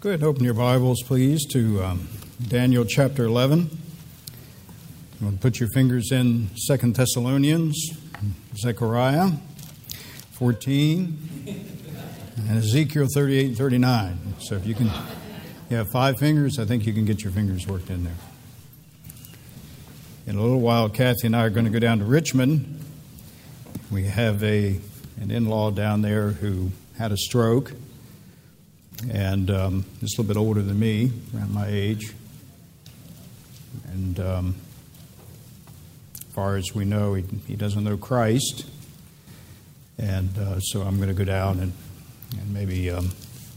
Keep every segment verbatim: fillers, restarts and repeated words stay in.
Go ahead and open your Bibles, please, to um, Daniel chapter eleven. You want to put your fingers in Second Thessalonians, Zechariah fourteen, and Ezekiel thirty-eight and thirty-nine. So if you can, you have five fingers, I think you can get your fingers worked in there. In a little while, Kathy and I are going to go down to Richmond. We have a an in-law down there who had a stroke, and um, is a little bit older than me, around my age. And um, as far as we know, he, he doesn't know Christ. And uh, so I'm going to go down and, and maybe um,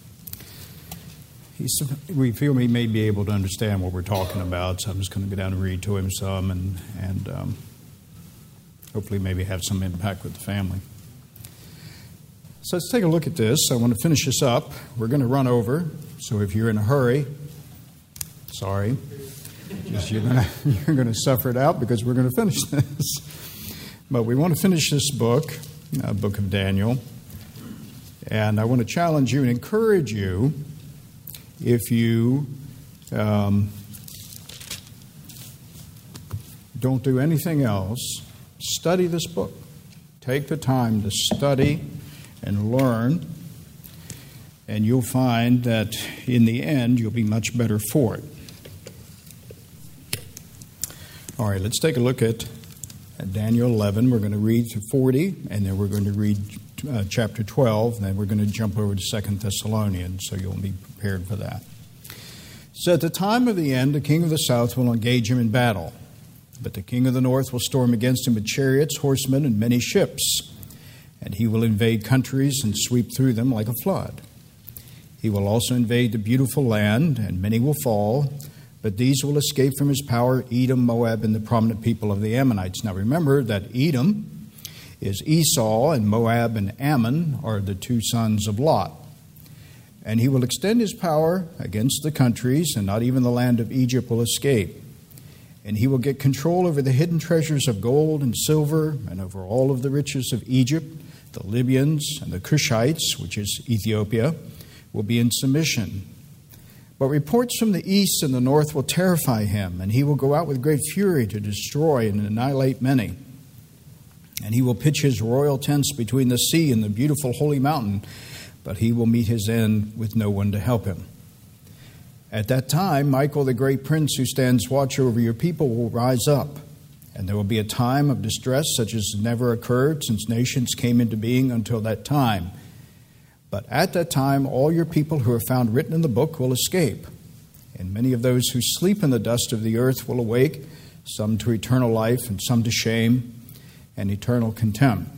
he's, we feel he may be able to understand what we're talking about. So I'm just going to go down and read to him some and, and um, hopefully maybe have some impact with the family. So let's take a look at this. I want to finish this up. We're going to run over. So if you're in a hurry, sorry, just you're going to, you're going to suffer it out because we're going to finish this. But we want to finish this book, uh, Book of Daniel. And I want to challenge you and encourage you, if you um, don't do anything else, study this book. Take the time to study and learn, and you'll find that in the end you'll be much better for it. All right, let's take a look at, at Daniel eleven. We're going to read through forty, and then we're going to read uh, chapter twelve, and then we're going to jump over to Second Thessalonians, so you'll be prepared for that. So at the time of the end, the king of the south will engage him in battle, but the king of the north will storm against him with chariots, horsemen, and many ships. And he will invade countries and sweep through them like a flood. He will also invade the beautiful land, and many will fall, but these will escape from his power, Edom, Moab, and the prominent people of the Ammonites. Now remember that Edom is Esau, and Moab and Ammon are the two sons of Lot. And he will extend his power against the countries, and not even the land of Egypt will escape. And he will get control over the hidden treasures of gold and silver, and over all of the riches of Egypt. The Libyans and the Cushites, which is Ethiopia, will be in submission. But reports from the east and the north will terrify him, and he will go out with great fury to destroy and annihilate many. And he will pitch his royal tents between the sea and the beautiful holy mountain, but he will meet his end with no one to help him. At that time, Michael, the great prince who stands watch over your people, will rise up. And there will be a time of distress such as never occurred since nations came into being until that time. But at that time, all your people who are found written in the book will escape. And many of those who sleep in the dust of the earth will awake, some to eternal life and some to shame and eternal contempt.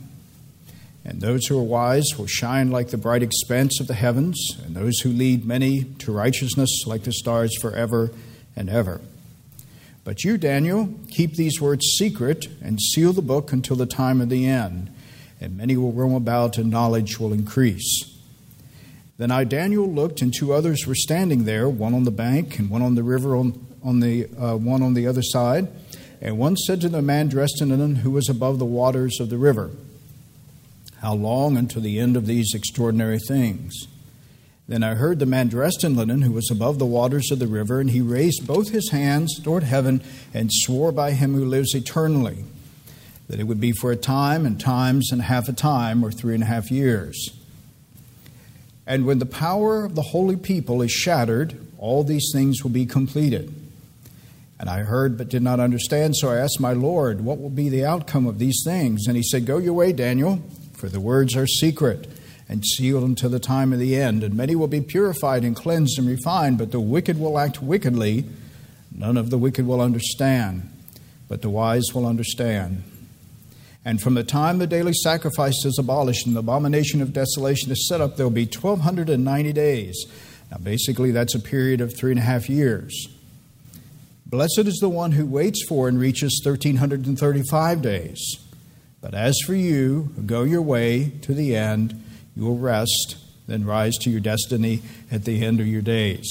And those who are wise will shine like the bright expanse of the heavens, and those who lead many to righteousness like the stars forever and ever. But you, Daniel, keep these words secret and seal the book until the time of the end, and many will roam about and knowledge will increase. Then I, Daniel, looked, and two others were standing there, one on the bank and one on the river, on, on the uh, one on the other side. And one said to the man dressed in linen who was above the waters of the river, "How long until the end of these extraordinary things?" Then I heard the man dressed in linen who was above the waters of the river, and he raised both his hands toward heaven and swore by him who lives eternally, that it would be for a time and times and half a time, or three and a half years. And when the power of the holy people is shattered, all these things will be completed. And I heard but did not understand, so I asked my Lord, what will be the outcome of these things? And he said, "Go your way, Daniel, for the words are secret and sealed until the time of the end. And many will be purified and cleansed and refined, but the wicked will act wickedly. None of the wicked will understand, but the wise will understand. And from the time the daily sacrifice is abolished and the abomination of desolation is set up, there will be twelve ninety days. Now, basically, that's a period of three and a half years. Blessed is the one who waits for and reaches thirteen thirty-five days. But as for you, go your way to the end. You will rest, then rise to your destiny at the end of your days."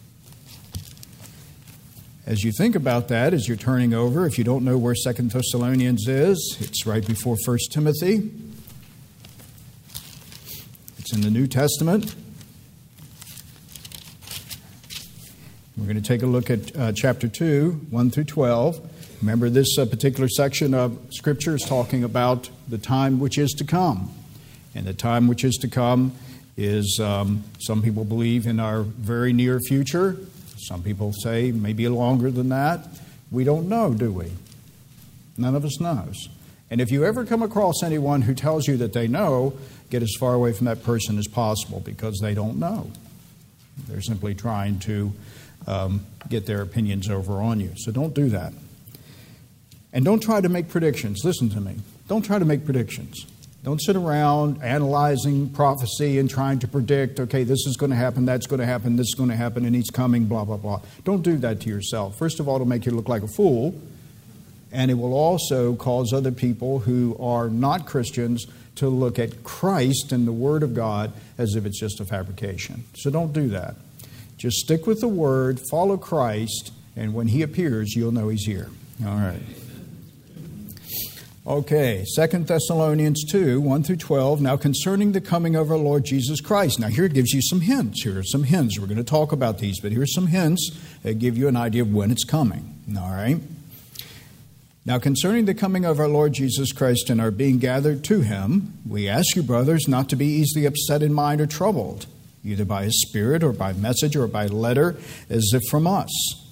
As you think about that, as you're turning over, if you don't know where Second Thessalonians is, it's right before First Timothy. It's in the New Testament. We're going to take a look at uh, chapter two, one through twelve. Remember, this uh, particular section of Scripture is talking about the time which is to come. And the time which is to come is, um, some people believe, in our very near future. Some people say maybe longer than that. We don't know, do we? None of us knows. And if you ever come across anyone who tells you that they know, get as far away from that person as possible, because they don't know. They're simply trying to um, get their opinions over on you. So don't do that. And don't try to make predictions. Listen to me. Don't try to make predictions. Don't sit around analyzing prophecy and trying to predict, okay, this is going to happen, that's going to happen, this is going to happen, and he's coming, blah, blah, blah. Don't do that to yourself. First of all, it'll make you look like a fool. And it will also cause other people who are not Christians to look at Christ and the Word of God as if it's just a fabrication. So don't do that. Just stick with the Word, follow Christ, and when He appears, you'll know He's here. All right. Okay, Second Thessalonians two, one through twelve. Now concerning the coming of our Lord Jesus Christ. Now here it gives you some hints. Here are some hints. We're going to talk about these, but here's some hints that give you an idea of when it's coming. All right. Now concerning the coming of our Lord Jesus Christ and our being gathered to Him, we ask you, brothers, not to be easily upset in mind or troubled, either by His Spirit or by message or by letter, as if from us,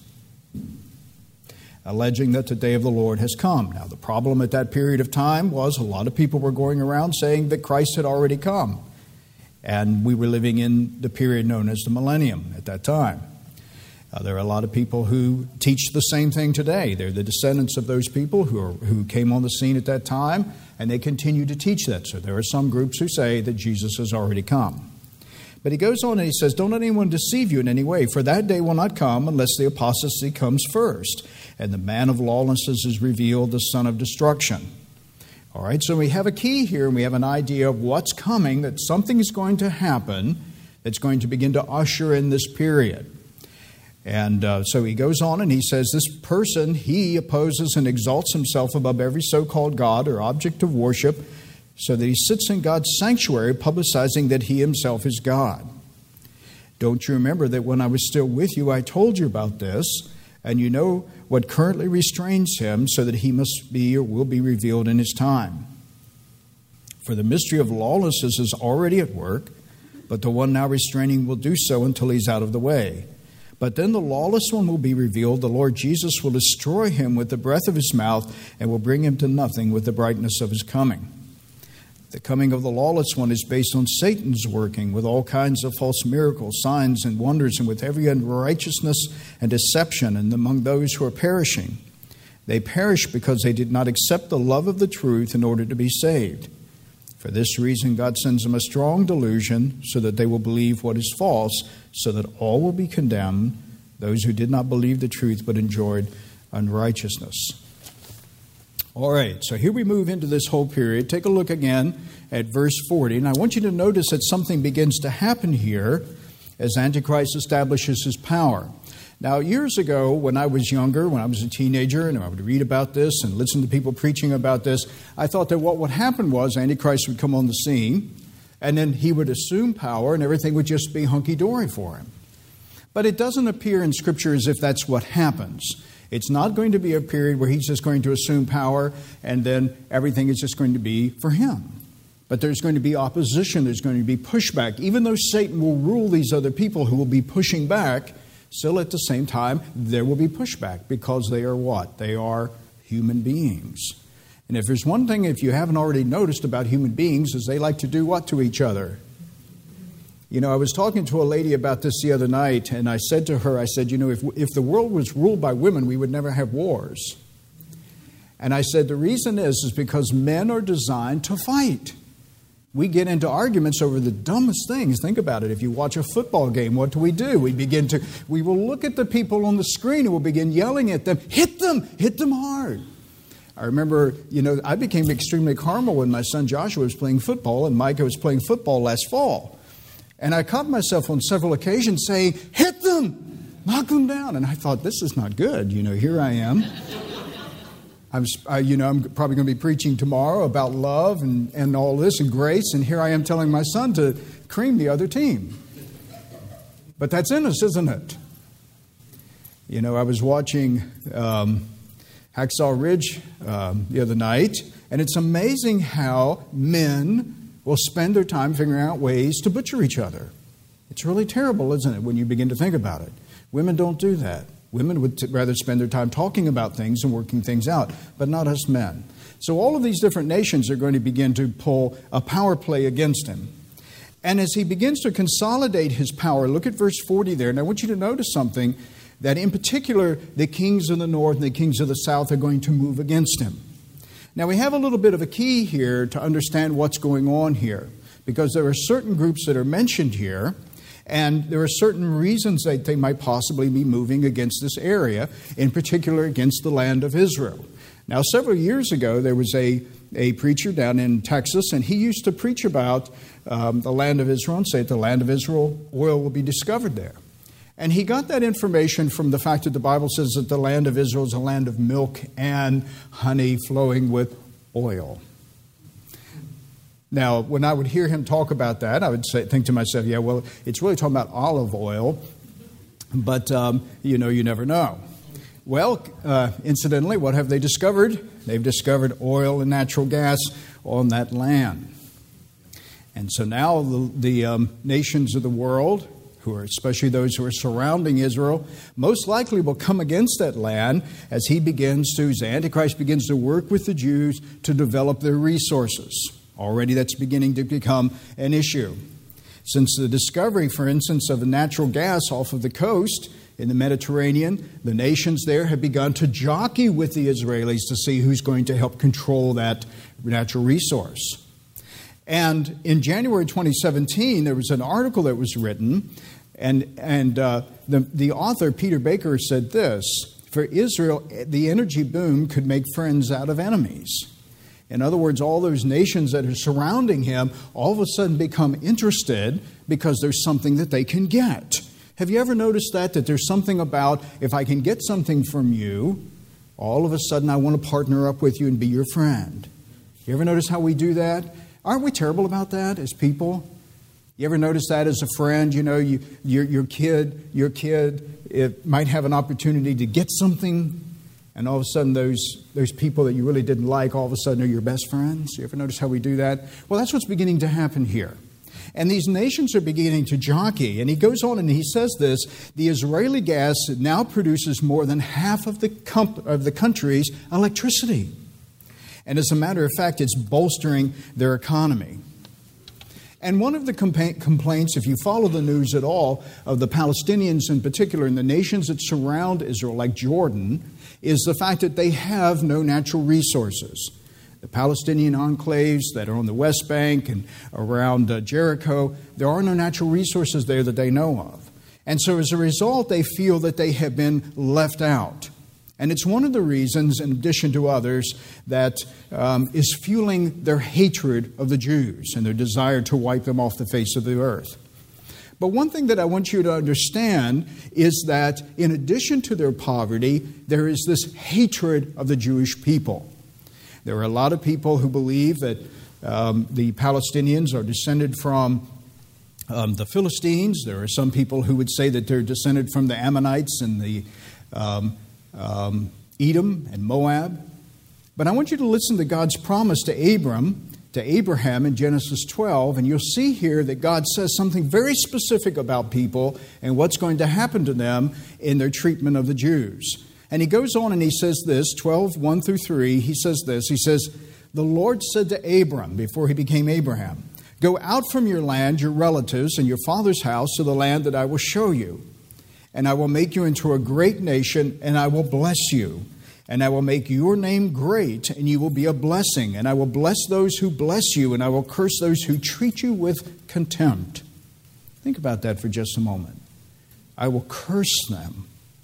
alleging that the day of the Lord has come. Now, the problem at that period of time was a lot of people were going around saying that Christ had already come. And we were living in the period known as the millennium at that time. Uh, there are a lot of people who teach the same thing today. They're the descendants of those people who are, who came on the scene at that time, and they continue to teach that. So there are some groups who say that Jesus has already come. But he goes on and he says, don't let anyone deceive you in any way, for that day will not come unless the apostasy comes first, and the man of lawlessness is revealed, the son of destruction. All right, so we have a key here, and we have an idea of what's coming, that something is going to happen that's going to begin to usher in this period. And uh, so he goes on and he says, this person, he opposes and exalts himself above every so-called God or object of worship, so that he sits in God's sanctuary, publicizing that he himself is God. Don't you remember that when I was still with you, I told you about this, and you know what currently restrains him, so that he must be or will be revealed in his time. For the mystery of lawlessness is already at work, but the one now restraining will do so until he's out of the way. But then the lawless one will be revealed. The Lord Jesus will destroy him with the breath of his mouth and will bring him to nothing with the brightness of his coming. The coming of the lawless one is based on Satan's working with all kinds of false miracles, signs, and wonders, and with every unrighteousness and deception, and among those who are perishing. They perish because they did not accept the love of the truth in order to be saved. For this reason, God sends them a strong delusion so that they will believe what is false, so that all will be condemned, those who did not believe the truth but enjoyed unrighteousness. All right, so here we move into this whole period. Take a look again at verse forty. And I want you to notice that something begins to happen here as Antichrist establishes his power. Now, years ago, when I was younger, when I was a teenager, and I would read about this and listen to people preaching about this, I thought that what would happen was Antichrist would come on the scene, and then he would assume power, and everything would just be hunky-dory for him. But it doesn't appear in Scripture as if that's what happens. It's not going to be a period where he's just going to assume power, and then everything is just going to be for him. But there's going to be opposition, there's going to be pushback. Even though Satan will rule these other people who will be pushing back, still at the same time, there will be pushback, because they are what? They are human beings. And if there's one thing, if you haven't already noticed about human beings, is they like to do what to each other? You know, I was talking to a lady about this the other night, and I said to her, I said, you know, if, if the world was ruled by women, we would never have wars. And I said, the reason is, is because men are designed to fight. We get into arguments over the dumbest things. Think about it. If you watch a football game, what do we do? We begin to, we will look at the people on the screen and we'll begin yelling at them, hit them, hit them hard. I remember, you know, I became extremely carnal when my son Joshua was playing football and Micah was playing football last fall. And I caught myself on several occasions saying, hit them, knock them down. And I thought, this is not good. You know, here I am. I'm, uh, you know, I'm probably going to be preaching tomorrow about love and, and all this and grace. And here I am telling my son to cream the other team. But that's in us, isn't it? You know, I was watching um, Hacksaw Ridge um, the other night, and it's amazing how men will spend their time figuring out ways to butcher each other. It's really terrible, isn't it, when you begin to think about it? Women don't do that. Women would t- rather spend their time talking about things and working things out, but not us men. So all of these different nations are going to begin to pull a power play against him. And as he begins to consolidate his power, look at verse forty there. And I want you to notice something, that in particular, the kings of the north and the kings of the south are going to move against him. Now, we have a little bit of a key here to understand what's going on here, because there are certain groups that are mentioned here, and there are certain reasons that they might possibly be moving against this area, in particular against the land of Israel. Now, several years ago, there was a, a preacher down in Texas, and he used to preach about um, the land of Israel and say, at the land of Israel, oil will be discovered there. And he got that information from the fact that the Bible says that the land of Israel is a land of milk and honey flowing with oil. Now, when I would hear him talk about that, I would say, think to myself, yeah, well, it's really talking about olive oil, but, um, you know, you never know. Well, uh, incidentally, what have they discovered? They've discovered oil and natural gas on that land. And so now the, the um, nations of the world, who are especially those who are surrounding Israel, most likely will come against that land as he begins to, as the Antichrist begins to work with the Jews to develop their resources. Already that's beginning to become an issue. Since the discovery, for instance, of the natural gas off of the coast in the Mediterranean, the nations there have begun to jockey with the Israelis to see who's going to help control that natural resource. And in January twenty seventeen, there was an article that was written, and, and uh, the, the author, Peter Baker, said this: for Israel, the energy boom could make friends out of enemies. In other words, all those nations that are surrounding him all of a sudden become interested because there's something that they can get. Have you ever noticed that? That there's something about, if I can get something from you, all of a sudden I want to partner up with you and be your friend. You ever notice how we do that? Aren't we terrible about that as people? You ever notice that as a friend? You know, you, your, your kid, your kid it might have an opportunity to get something, and all of a sudden those, those people that you really didn't like all of a sudden are your best friends. You ever notice how we do that? Well, that's what's beginning to happen here. And these nations are beginning to jockey. And he goes on and he says this: the Israeli gas now produces more than half of the, comp- of the country's electricity. And as a matter of fact, it's bolstering their economy. And one of the compa- complaints, if you follow the news at all, of the Palestinians in particular and the nations that surround Israel, like Jordan, is the fact that they have no natural resources. The Palestinian enclaves that are on the West Bank and around uh, Jericho, there are no natural resources there that they know of. And so as a result, they feel that they have been left out. And it's one of the reasons, in addition to others, that um, is fueling their hatred of the Jews and their desire to wipe them off the face of the earth. But one thing that I want you to understand is that in addition to their poverty, there is this hatred of the Jewish people. There are a lot of people who believe that um, the Palestinians are descended from um, the Philistines. There are some people who would say that they're descended from the Ammonites and the um, um, Edom and Moab. But I want you to listen to God's promise to Abram, to Abraham in Genesis twelve, and you'll see here that God says something very specific about people and what's going to happen to them in their treatment of the Jews. And he goes on and he says this, twelve, one through three, he says this, he says, the Lord said to Abram, before he became Abraham, go out from your land, your relatives, and your father's house to the land that I will show you. And I will make you into a great nation, and I will bless you. And I will make your name great, and you will be a blessing. And I will bless those who bless you, and I will curse those who treat you with contempt. Think about that for just a moment. I will curse them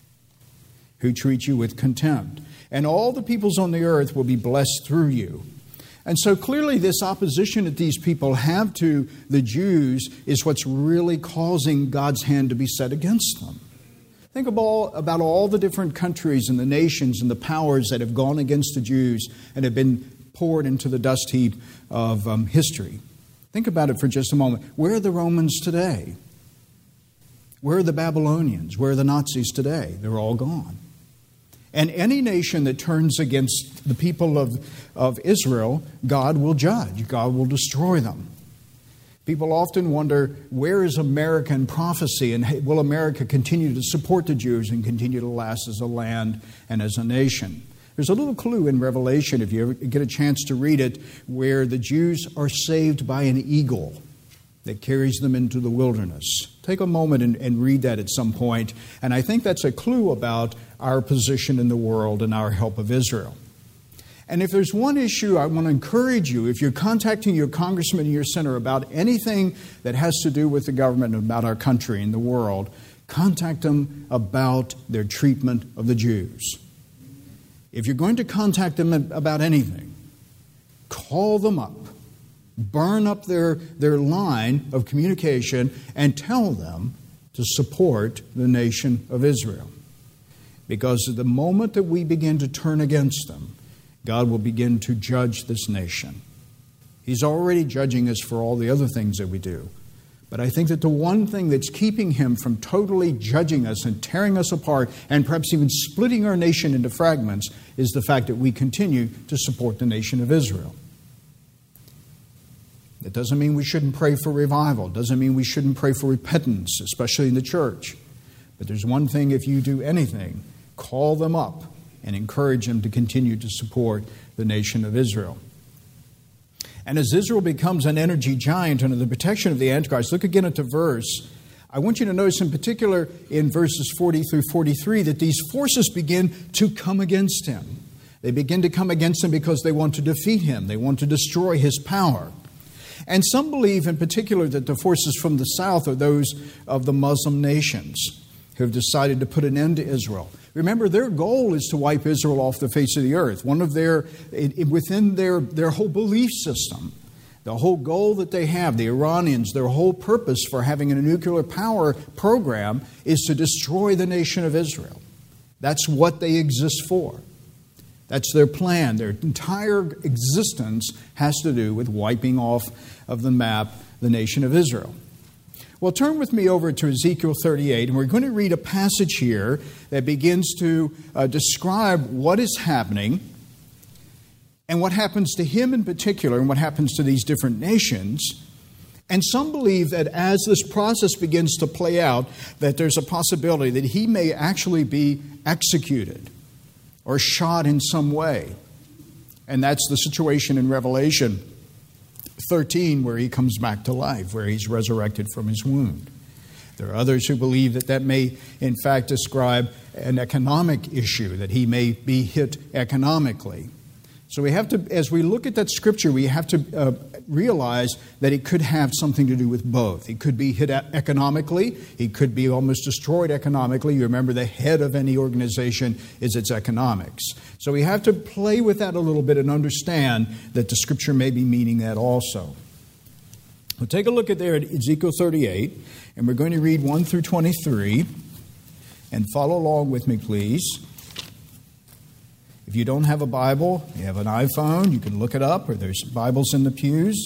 who treat you with contempt. And all the peoples on the earth will be blessed through you. And so clearly this opposition that these people have to the Jews is what's really causing God's hand to be set against them. Think about all, about all the different countries and the nations and the powers that have gone against the Jews and have been poured into the dust heap of um, history. Think about it for just a moment. Where are the Romans today? Where are the Babylonians? Where are the Nazis today? They're all gone. And any nation that turns against the people of, of Israel, God will judge. God will destroy them. People often wonder, where is American prophecy? And will America continue to support the Jews and continue to last as a land and as a nation? There's a little clue in Revelation, if you ever get a chance to read it, where the Jews are saved by an eagle that carries them into the wilderness. Take a moment and, and read that at some point. And I think that's a clue about our position in the world and our help of Israel. And if there's one issue I want to encourage you, if you're contacting your congressman and your senator about anything that has to do with the government and about our country and the world, contact them about their treatment of the Jews. If you're going to contact them about anything, call them up. Burn up their, their line of communication and tell them to support the nation of Israel. Because at the moment that we begin to turn against them, God will begin to judge this nation. He's already judging us for all the other things that we do. But I think that the one thing that's keeping Him from totally judging us and tearing us apart and perhaps even splitting our nation into fragments is the fact that we continue to support the nation of Israel. That doesn't mean we shouldn't pray for revival. It doesn't mean we shouldn't pray for repentance, especially in the church. But there's one thing, if you do anything, call them up and encourage them to continue to support the nation of Israel. And as Israel becomes an energy giant under the protection of the Antichrist, look again at the verse. I want you to notice in particular in verses forty through forty-three that these forces begin to come against him. They begin to come against him because they want to defeat him. They want to destroy his power. And some believe in particular that the forces from the south are those of the Muslim nations who have decided to put an end to Israel. Remember, their goal is to wipe Israel off the face of the earth. One of their, within their, their whole belief system, the whole goal that they have, the Iranians, their whole purpose for having a nuclear power program is to destroy the nation of Israel. That's what they exist for. That's their plan. Their entire existence has to do with wiping off of the map the nation of Israel. Well, turn with me over to Ezekiel thirty-eight, and we're going to read a passage here that begins to uh, describe what is happening and what happens to him in particular and what happens to these different nations. And some believe that as this process begins to play out, that there's a possibility that he may actually be executed or shot in some way. And that's the situation in Revelation thirteen, where he comes back to life, where he's resurrected from his wound. There are others who believe that that may, in fact, describe an economic issue, that he may be hit economically. So we have to, as we look at that scripture, we have to uh, realize that it could have something to do with both. He could be hit economically. He could be almost destroyed economically. You remember, the head of any organization is its economics. So we have to play with that a little bit and understand that the scripture may be meaning that also. We'll take a look at there at Ezekiel thirty-eight, and we're going to read one through twenty-three. And follow along with me, please. If you don't have a Bible, you have an iPhone, you can look it up, or there's Bibles in the pews.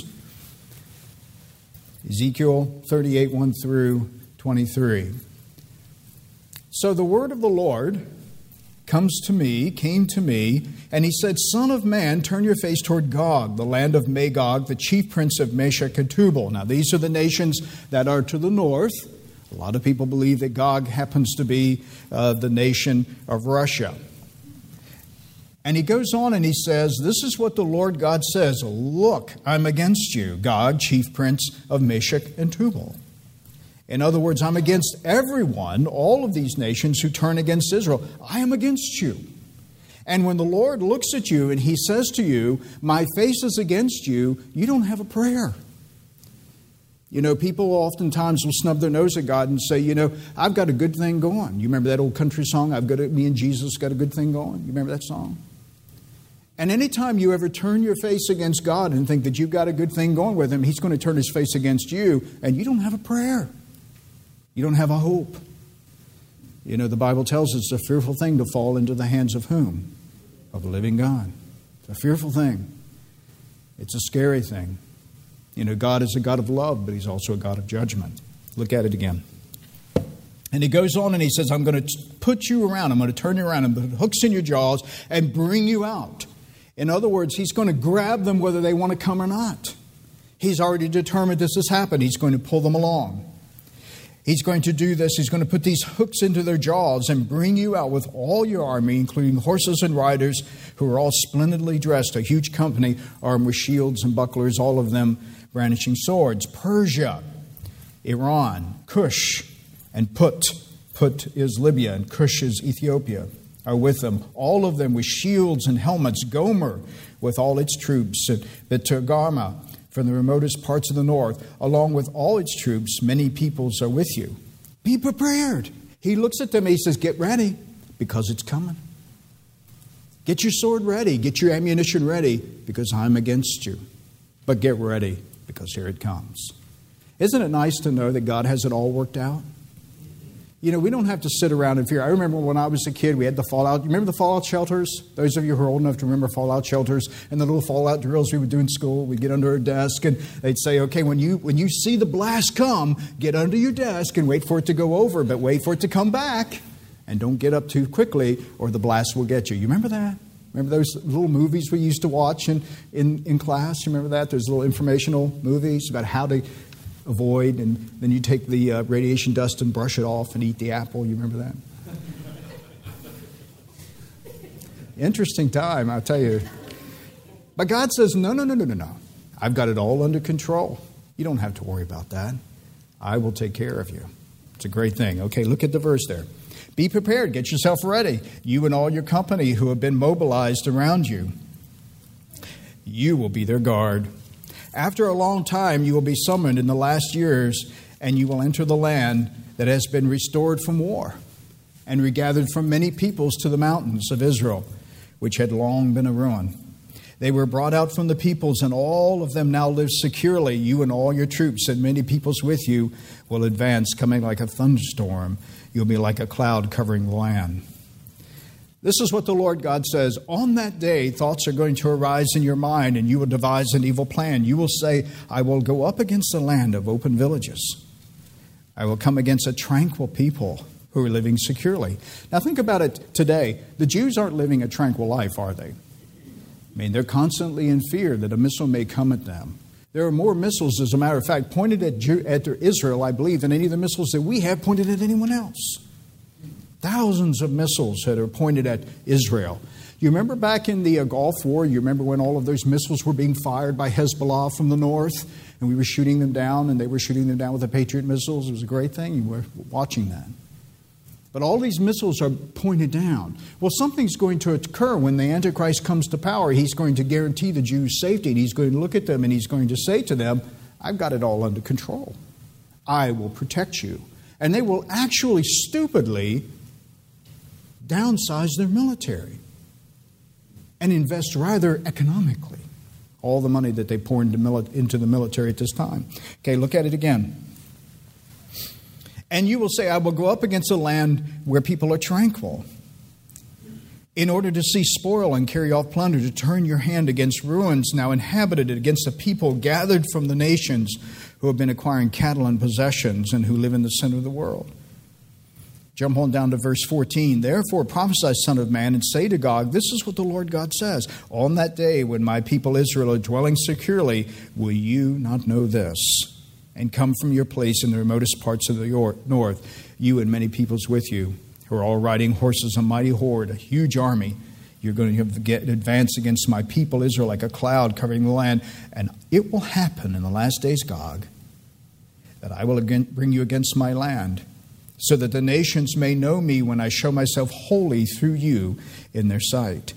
Ezekiel thirty-eight, one through twenty-three. So the word of the Lord comes to me, came to me, and he said, Son of man, turn your face toward Gog, the land of Magog, the chief prince of Meshech and Tubal. Now these are the nations that are to the north. A lot of people believe that Gog happens to be uh, the nation of Russia. And he goes on and he says, this is what the Lord God says, look, I'm against you, Gog, chief prince of Meshech and Tubal. In other words, I'm against everyone, all of these nations who turn against Israel. I am against you. And when the Lord looks at you and he says to you, my face is against you, you don't have a prayer. You know, people oftentimes will snub their nose at God and say, you know, I've got a good thing going. You remember that old country song, I've got a, me and Jesus got a good thing going? You remember that song? And anytime you ever turn your face against God and think that you've got a good thing going with him, he's going to turn his face against you, and you don't have a prayer. You don't have a hope. You know, the Bible tells us it's a fearful thing to fall into the hands of whom? Of the living God. It's a fearful thing. It's a scary thing. You know, God is a God of love, but he's also a God of judgment. Look at it again. And he goes on and he says, I'm going to put you around. I'm going to turn you around and put hooks in your jaws and bring you out. In other words, he's going to grab them whether they want to come or not. He's already determined this has happened. He's going to pull them along. He's going to do this. He's going to put these hooks into their jaws and bring you out with all your army, including horses and riders who are all splendidly dressed, a huge company armed with shields and bucklers, all of them brandishing swords. Persia, Iran, Cush, and Put. Put is Libya, and Cush is Ethiopia, are with them. All of them with shields and helmets. Gomer with all its troops. Bet-Togarmah from the remotest parts of the north, along with all its troops, many peoples are with you. Be prepared. He looks at them and he says, get ready, because it's coming. Get your sword ready. Get your ammunition ready, because I'm against you. But get ready, because here it comes. Isn't it nice to know that God has it all worked out? You know, we don't have to sit around in fear. I remember when I was a kid, we had the fallout. You remember the fallout shelters? Those of you who are old enough to remember fallout shelters and the little fallout drills we would do in school. We'd get under a desk and they'd say, okay, when you when you see the blast come, get under your desk and wait for it to go over, but wait for it to come back. And don't get up too quickly or the blast will get you. You remember that? Remember those little movies we used to watch in, in, in class? You remember that? Those little informational movies about how to avoid, and then you take the uh, radiation dust and brush it off and eat the apple. You remember that? Interesting time, I'll tell you. But God says, no, no, no, no, no, no. I've got it all under control. You don't have to worry about that. I will take care of you. It's a great thing. Okay, look at the verse there. Be prepared. Get yourself ready. You and all your company who have been mobilized around you. You will be their guard. After a long time, you will be summoned in the last years, and you will enter the land that has been restored from war and regathered from many peoples to the mountains of Israel, which had long been a ruin. They were brought out from the peoples, and all of them now live securely. You and all your troops and many peoples with you will advance, coming like a thunderstorm. You'll be like a cloud covering the land. This is what the Lord God says. On that day, thoughts are going to arise in your mind, and you will devise an evil plan. You will say, I will go up against a land of open villages. I will come against a tranquil people who are living securely. Now think about it today. The Jews aren't living a tranquil life, are they? I mean, they're constantly in fear that a missile may come at them. There are more missiles, as a matter of fact, pointed at, Jew, at Israel, I believe, than any of the missiles that we have pointed at anyone else. Thousands of missiles that are pointed at Israel. You remember back in the uh, Gulf War, you remember when all of those missiles were being fired by Hezbollah from the north, and we were shooting them down, and they were shooting them down with the Patriot missiles. It was a great thing. You were watching that. But all these missiles are pointed down. Well, something's going to occur when the Antichrist comes to power. He's going to guarantee the Jews' safety, and he's going to look at them, and he's going to say to them, I've got it all under control. I will protect you. And they will actually stupidly downsize their military and invest rather economically all the money that they pour into, mili- into the military at this time. Okay, look at it again. And you will say, I will go up against a land where people are tranquil, in order to see spoil and carry off plunder, to turn your hand against ruins now inhabited, against a people gathered from the nations who have been acquiring cattle and possessions and who live in the center of the world. Jump on down to verse fourteen. Therefore prophesy, Son of Man, and say to Gog, this is what the Lord God says. On that day when my people Israel are dwelling securely, will you not know this? And come from your place in the remotest parts of the north, you and many peoples with you, who are all riding horses, a mighty horde, a huge army. You're going to get advance against my people Israel like a cloud covering the land. And it will happen in the last days, Gog, that I will again bring you against my land, so that the nations may know me when I show myself holy through you in their sight.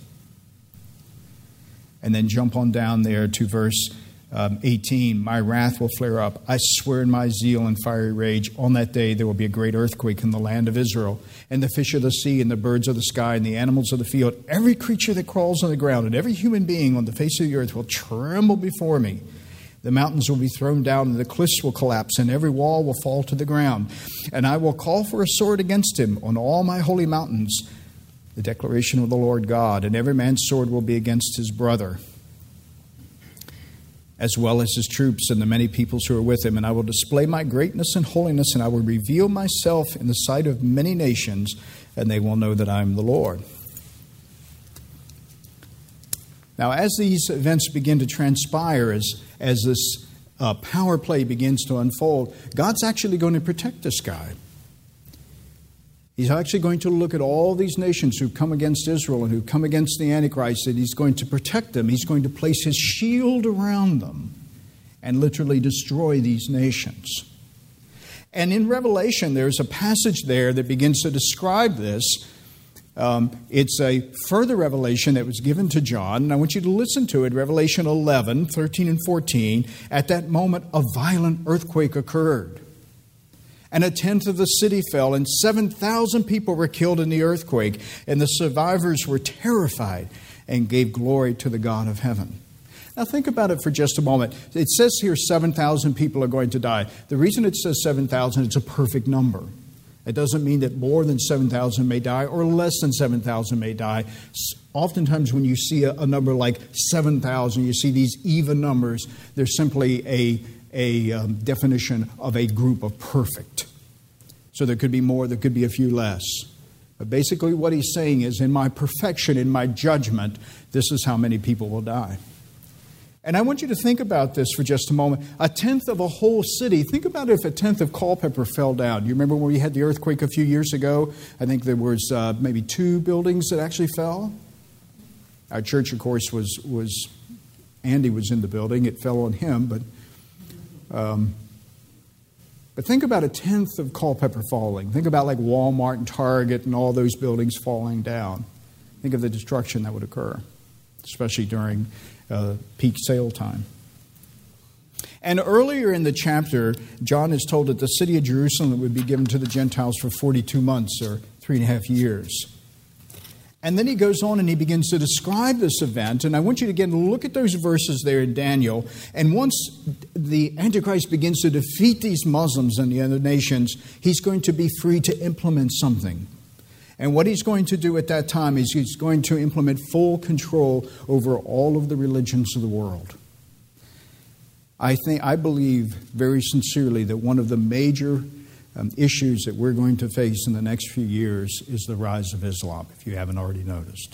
And then jump on down there to verse um, eighteen. My wrath will flare up. I swear in my zeal and fiery rage, on that day there will be a great earthquake in the land of Israel, and the fish of the sea and the birds of the sky and the animals of the field, every creature that crawls on the ground and every human being on the face of the earth will tremble before me. The mountains will be thrown down, and the cliffs will collapse, and every wall will fall to the ground. And I will call for a sword against him on all my holy mountains, the declaration of the Lord God, and every man's sword will be against his brother. as well as his troops and the many peoples who are with him. And I will display my greatness and holiness, and I will reveal myself in the sight of many nations, and they will know that I am the Lord. Now, as these events begin to transpire, as, as this uh, power play begins to unfold, God's actually going to protect this guy. He's actually going to look at all these nations who've come against Israel and who've come against the Antichrist, and he's going to protect them. He's going to place his shield around them and literally destroy these nations. And in Revelation, there's a passage there that begins to describe this. Um, it's a further revelation that was given to John, and I want you to listen to it. Revelation eleven, thirteen and fourteen. At that moment, a violent earthquake occurred, and a tenth of the city fell, and seven thousand people were killed in the earthquake, and the survivors were terrified and gave glory to the God of heaven. Now think about it for just a moment. It says here seven thousand people are going to die. The reason it says seven thousand, it's a perfect number. It doesn't mean that more than seven thousand may die or less than seven thousand may die. Oftentimes when you see a, a number like seven thousand, you see these even numbers, they're simply a, a um, definition of a group of perfect. So there could be more, there could be a few less. But basically what he's saying is, in my perfection, in my judgment, this is how many people will die. And I want you to think about this for just a moment. A tenth of a whole city. Think about if a tenth of Culpeper fell down. You remember when we had the earthquake a few years ago? I think there was uh, maybe two buildings that actually fell. Our church, of course, was, was Andy was in the building. It fell on him. But, um, but think about a tenth of Culpeper falling. Think about like Walmart and Target and all those buildings falling down. Think of the destruction that would occur, especially during Uh, peak sale time. And earlier in the chapter, John is told that the city of Jerusalem would be given to the Gentiles for forty-two months or three and a half years. And then he goes on and he begins to describe this event. And I want you to again look at those verses there in Daniel. And once the Antichrist begins to defeat these Muslims and the other nations, he's going to be free to implement something. And what he's going to do at that time is he's going to implement full control over all of the religions of the world. I think, I believe very sincerely that one of the major um, issues that we're going to face in the next few years is the rise of Islam, if you haven't already noticed.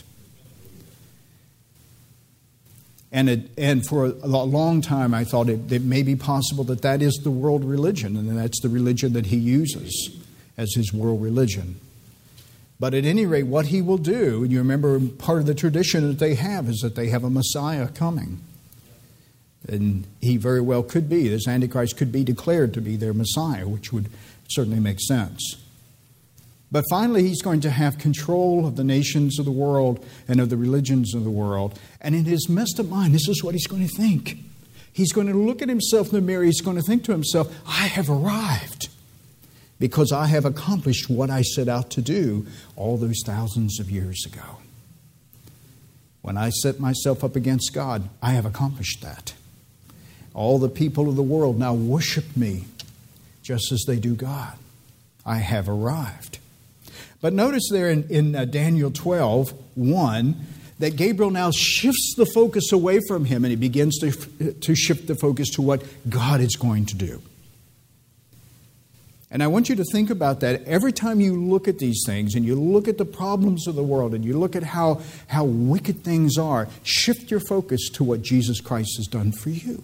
And it, and for a long time I thought it, it may be possible that that is the world religion, and that's the religion that he uses as his world religion. But at any rate, what he will do, and you remember part of the tradition that they have is that they have a Messiah coming. And he very well could be, this Antichrist could be declared to be their Messiah, which would certainly make sense. But finally, he's going to have control of the nations of the world and of the religions of the world. And in his messed up mind, this is what he's going to think. He's going to look at himself in the mirror. He's going to think to himself, I have arrived, because I have accomplished what I set out to do all those thousands of years ago. When I set myself up against God, I have accomplished that. All the people of the world now worship me just as they do God. I have arrived. But notice there in, in uh, Daniel twelve, one, that Gabriel now shifts the focus away from him, and he begins to, to shift the focus to what God is going to do. And I want you to think about that every time you look at these things and you look at the problems of the world and you look at how, how wicked things are, shift your focus to what Jesus Christ has done for you.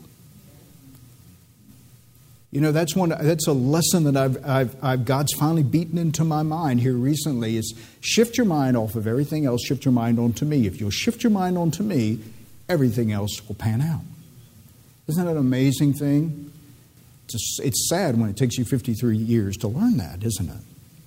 You know, that's one. That's a lesson that I've, I've, I've God's finally beaten into my mind here recently is shift your mind off of everything else, shift your mind onto me. If you'll shift your mind onto me, everything else will pan out. Isn't that an amazing thing? It's sad when it takes you fifty-three years to learn that, isn't it?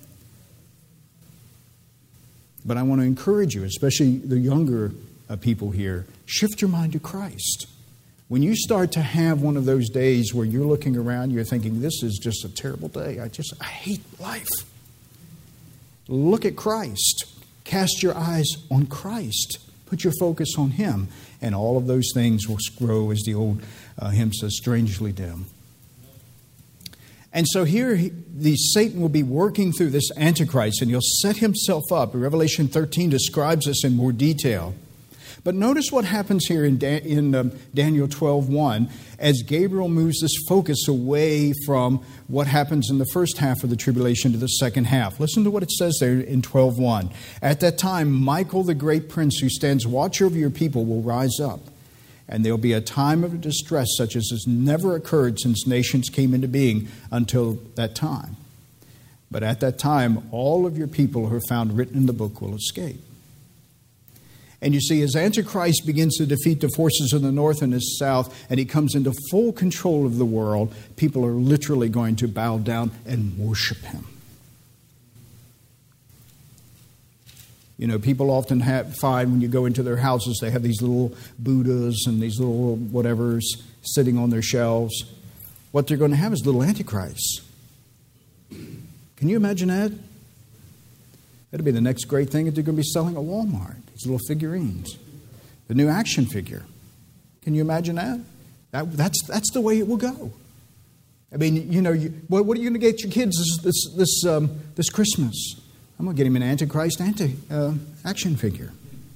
But I want to encourage you, especially the younger uh, people here, shift your mind to Christ. When you start to have one of those days where you're looking around, you're thinking, this is just a terrible day. I just, I hate life. Look at Christ. Cast your eyes on Christ. Put your focus on Him. And all of those things will grow, as the old uh, hymn says, strangely dim. And so here, he, the Satan will be working through this Antichrist, and he'll set himself up. Revelation thirteen describes this in more detail. But notice what happens here in, Dan- in um, Daniel twelve one as Gabriel moves this focus away from what happens in the first half of the tribulation to the second half. Listen to what it says there in twelve one. At that time, Michael, the great prince who stands watch over your people, will rise up. And there will be a time of distress such as has never occurred since nations came into being until that time. But at that time, all of your people who are found written in the book will escape. And you see, as Antichrist begins to defeat the forces of the north and the south, and he comes into full control of the world, people are literally going to bow down and worship him. You know, people often have, find when you go into their houses, they have these little Buddhas and these little whatevers sitting on their shelves. What they're going to have is little antichrists. Can you imagine that? That'll be the next great thing that they're going to be selling at Walmart. These little figurines. The new action figure. Can you imagine that? that that's, that's the way it will go. I mean, you know, you, what, what are you going to get your kids this, this, this, um, this Christmas? I'm going to get him an Antichrist anti, uh, action figure.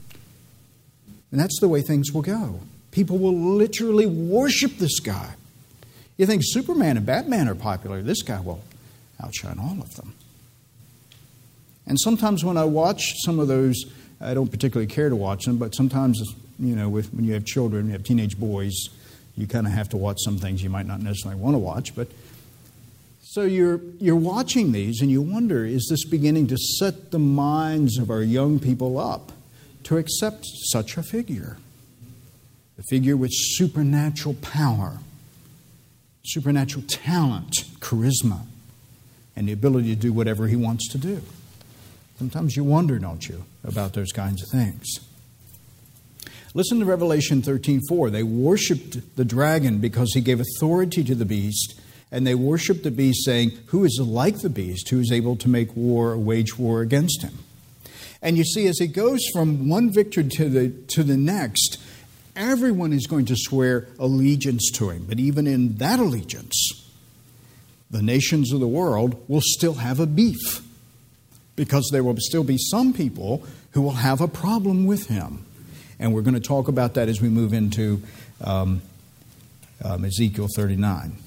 And that's the way things will go. People will literally worship this guy. You think Superman and Batman are popular. This guy will outshine all of them. And sometimes when I watch some of those, I don't particularly care to watch them, but sometimes, you know, with, when you have children, you have teenage boys, you kind of have to watch some things you might not necessarily want to watch, but so you're you're watching these and you wonder, is this beginning to set the minds of our young people up to accept such a figure? A figure with supernatural power, supernatural talent, charisma, and the ability to do whatever he wants to do. Sometimes you wonder, don't you, about those kinds of things. Listen to Revelation thirteen four. They worshipped the dragon because he gave authority to the beast. And they worship the beast, saying, who is like the beast, who is able to make war or wage war against him? And you see, as it goes from one victory to the to the next, everyone is going to swear allegiance to him. But even in that allegiance, the nations of the world will still have a beef, because there will still be some people who will have a problem with him. And we're going to talk about that as we move into um, um, Ezekiel thirty-nine.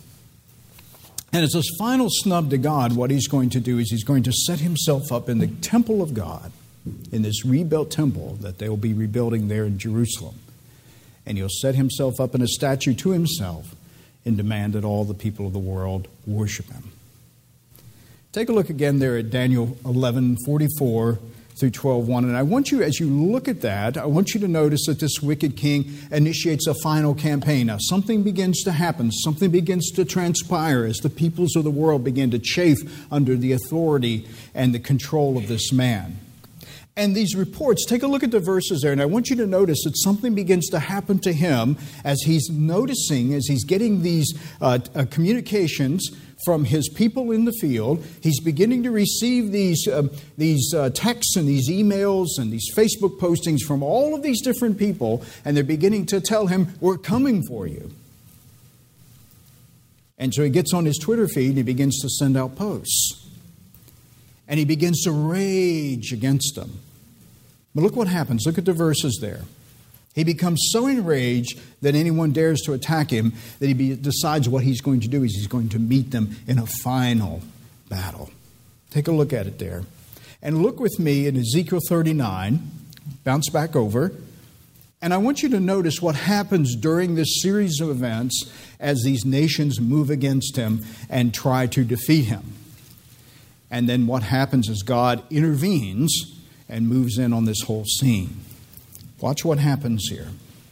And as this final snub to God, what he's going to do is he's going to set himself up in the temple of God, in this rebuilt temple that they will be rebuilding there in Jerusalem. And he'll set himself up in a statue to himself and demand that all the people of the world worship him. Take a look again there at Daniel eleven forty-four through twelve one. And I want you, as you look at that, I want you to notice that this wicked king initiates a final campaign. Now, something begins to happen. Something begins to transpire as the peoples of the world begin to chafe under the authority and the control of this man. And these reports, take a look at the verses there, and I want you to notice that something begins to happen to him as he's noticing, as he's getting these uh, uh, communications from his people in the field. He's beginning to receive these uh, these uh, texts and these emails and these Facebook postings from all of these different people, and they're beginning to tell him, we're coming for you. And so he gets on his Twitter feed and he begins to send out posts. And he begins to rage against them. But look what happens. Look at the verses there. He becomes so enraged that anyone dares to attack him that he be, decides what he's going to do is he's going to meet them in a final battle. Take a look at it there. And look with me in Ezekiel thirty-nine. Bounce back over. And I want you to notice what happens during this series of events as these nations move against him and try to defeat him. And then what happens is God intervenes and moves in on this whole scene. Watch what happens here.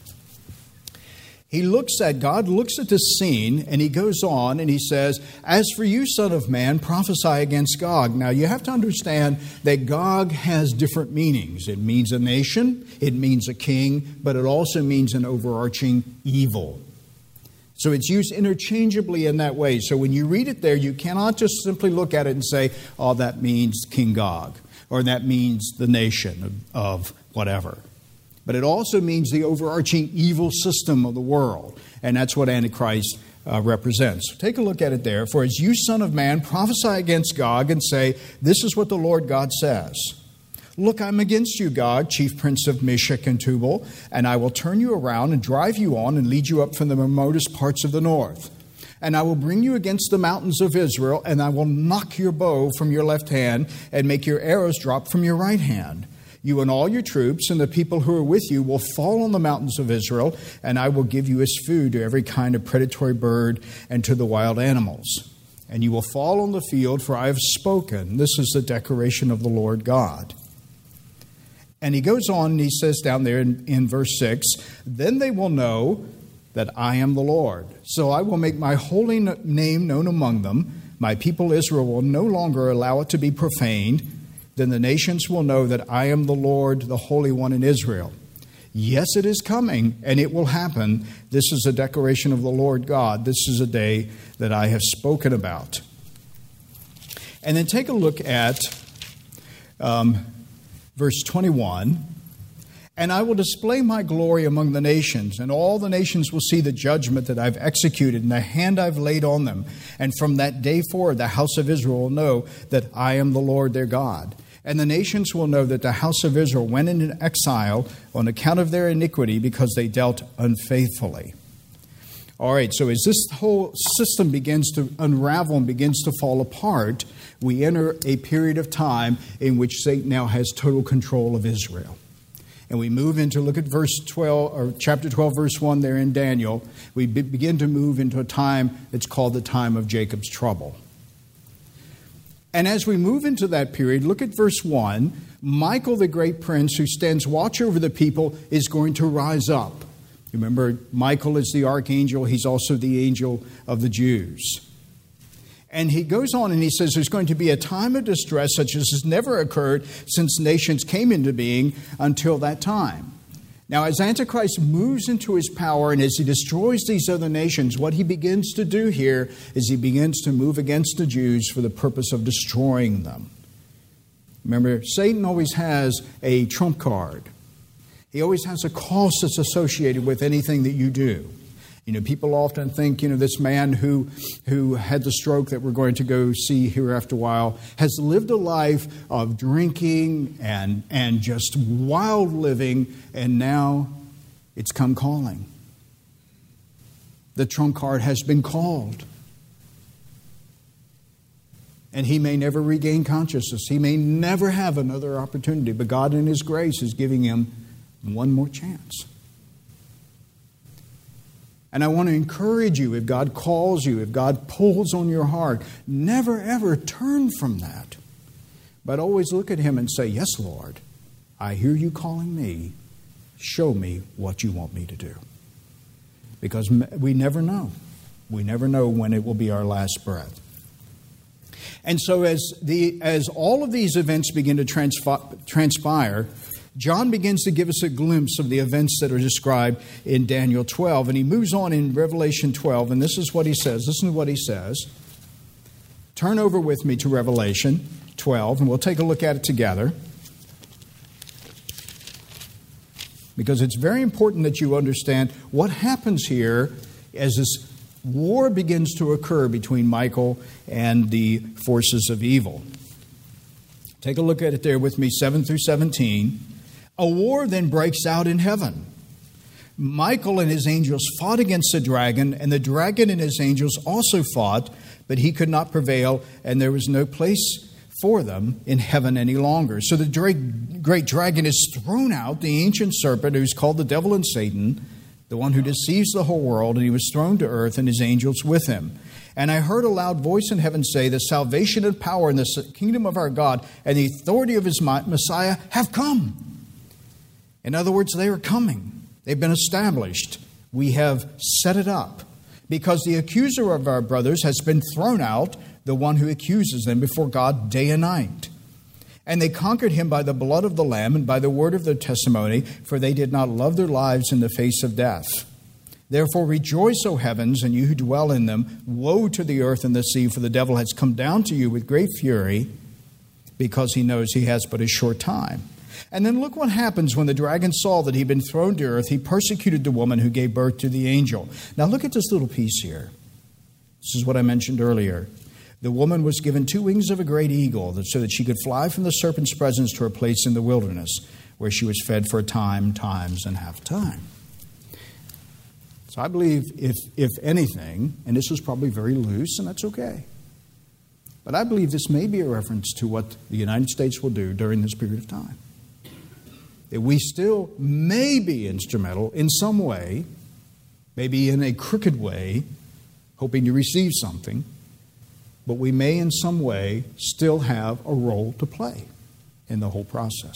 He looks at, God looks at this scene and he goes on and he says, as for you, son of man, prophesy against Gog. Now you have to understand that Gog has different meanings. It means a nation, it means a king, but it also means an overarching evil. So it's used interchangeably in that way. So when you read it there, you cannot just simply look at it and say, oh, that means King Gog, or that means the nation of, of whatever. But it also means the overarching evil system of the world. And that's what Antichrist uh, represents. So take a look at it there. For as you, son of man, prophesy against Gog and say, this is what the Lord God says. Look, I'm against you, God, chief prince of Meshech and Tubal, and I will turn you around and drive you on and lead you up from the remotest parts of the north. And I will bring you against the mountains of Israel, and I will knock your bow from your left hand and make your arrows drop from your right hand. You and all your troops and the people who are with you will fall on the mountains of Israel, and I will give you as food to every kind of predatory bird and to the wild animals. And you will fall on the field, for I have spoken. This is the declaration of the Lord God. And he goes on and he says down there in, in verse six, then they will know that I am the Lord. So I will make my holy name known among them. My people Israel will no longer allow it to be profaned. Then the nations will know that I am the Lord, the Holy One in Israel. Yes, it is coming, and it will happen. This is a declaration of the Lord God. This is a day that I have spoken about. And then take a look at um, verse twenty-one. And I will display my glory among the nations, and all the nations will see the judgment that I've executed and the hand I've laid on them. And from that day forward, the house of Israel will know that I am the Lord their God. And the nations will know that the house of Israel went into exile on account of their iniquity because they dealt unfaithfully. All right, so as this whole system begins to unravel and begins to fall apart, we enter a period of time in which Satan now has total control of Israel. And we move into, look at verse twelve, or chapter twelve, verse one there in Daniel. We be, begin to move into a time that's called the time of Jacob's trouble. And as we move into that period, look at verse one. Michael, the great prince who stands watch over the people, is going to rise up. Remember, Michael is the archangel. He's also the angel of the Jews. And he goes on and he says there's going to be a time of distress such as has never occurred since nations came into being until that time. Now, as Antichrist moves into his power and as he destroys these other nations, what he begins to do here is he begins to move against the Jews for the purpose of destroying them. Remember, Satan always has a trump card. He always has a cost that's associated with anything that you do. You know, people often think, you know, this man who who had the stroke that we're going to go see here after a while has lived a life of drinking and and just wild living, and now it's come calling. The trump card has been called. And he may never regain consciousness. He may never have another opportunity, but God in His grace is giving him one more chance. And I want to encourage you, if God calls you, if God pulls on your heart, never ever turn from that. But always look at Him and say, yes, Lord, I hear you calling me. Show me what you want me to do. Because we never know. We never know when it will be our last breath. And so as the as all of these events begin to transfi- transpire, John begins to give us a glimpse of the events that are described in Daniel twelve. And he moves on in Revelation twelve, and this is what he says. Listen to what he says. Turn over with me to Revelation twelve, and we'll take a look at it together. Because it's very important that you understand what happens here as this war begins to occur between Michael and the forces of evil. Take a look at it there with me, seven through seventeen. A war then breaks out in heaven. Michael and his angels fought against the dragon, and the dragon and his angels also fought, but he could not prevail, and there was no place for them in heaven any longer. So the great dragon is thrown out, the ancient serpent who's called the devil and Satan, the one who deceives the whole world, and he was thrown to earth and his angels with him. And I heard a loud voice in heaven say, the salvation and power and the kingdom of our God and the authority of His Messiah have come. In other words, they are coming. They've been established. We have set it up. Because the accuser of our brothers has been thrown out, the one who accuses them before God day and night. And they conquered him by the blood of the Lamb and by the word of their testimony, for they did not love their lives in the face of death. Therefore rejoice, O heavens, and you who dwell in them. Woe to the earth and the sea, for the devil has come down to you with great fury, because he knows he has but a short time. And then look what happens when the dragon saw that he'd been thrown to earth. He persecuted the woman who gave birth to the angel. Now look at this little piece here. This is what I mentioned earlier. The woman was given two wings of a great eagle so that she could fly from the serpent's presence to her place in the wilderness, where she was fed for a time, times, and half time. So I believe, if, if anything, and this was probably very loose, and that's okay, but I believe this may be a reference to what the United States will do during this period of time. That we still may be instrumental in some way, maybe in a crooked way, hoping to receive something, but we may in some way still have a role to play in the whole process.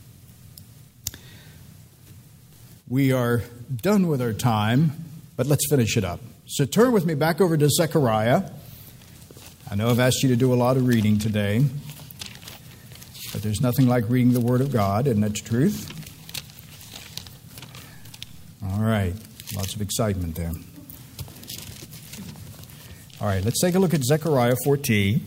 We are done with our time, but let's finish it up. So turn with me back over to Zechariah. I know I've asked you to do a lot of reading today, but there's nothing like reading the Word of God, isn't that the truth? All right, lots of excitement there. All right, let's take a look at Zechariah fourteen.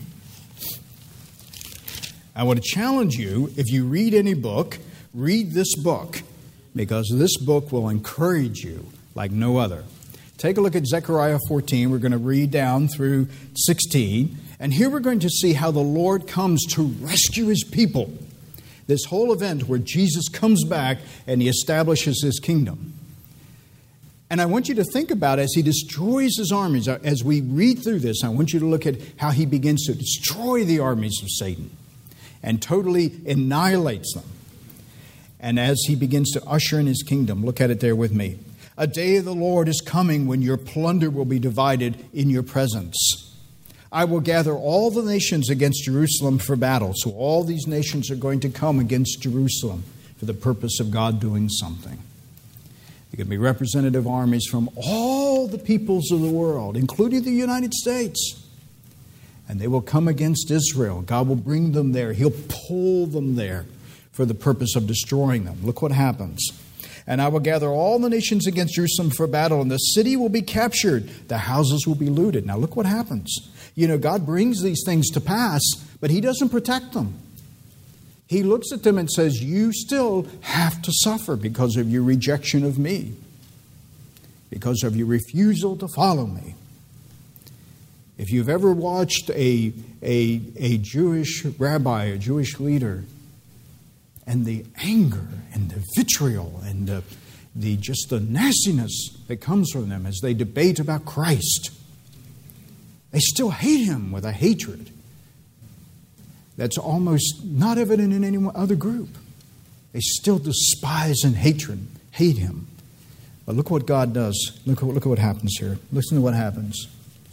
I want to challenge you, if you read any book, read this book, because this book will encourage you like no other. Take a look at Zechariah fourteen. We're going to read down through sixteen. And here we're going to see how the Lord comes to rescue His people. This whole event where Jesus comes back and He establishes His kingdom. And I want you to think about, as He destroys His armies, as we read through this, I want you to look at how He begins to destroy the armies of Satan and totally annihilates them. And as He begins to usher in His kingdom, look at it there with me. A day of the Lord is coming when your plunder will be divided in your presence. I will gather all the nations against Jerusalem for battle. So all these nations are going to come against Jerusalem for the purpose of God doing something. There can be representative armies from all the peoples of the world, including the United States. And they will come against Israel. God will bring them there. He'll pull them there for the purpose of destroying them. Look what happens. And I will gather all the nations against Jerusalem for battle, and the city will be captured. The houses will be looted. Now look what happens. You know, God brings these things to pass, but He doesn't protect them. He looks at them and says, you still have to suffer because of your rejection of me, because of your refusal to follow me. If you've ever watched a, a, a Jewish rabbi, a Jewish leader, and the anger and the vitriol and the, the just the nastiness that comes from them as they debate about Christ, they still hate Him with a hatred that's almost not evident in any other group. They still despise and hatred, hate Him. But look what God does. Look, look at what happens here. Listen to what happens.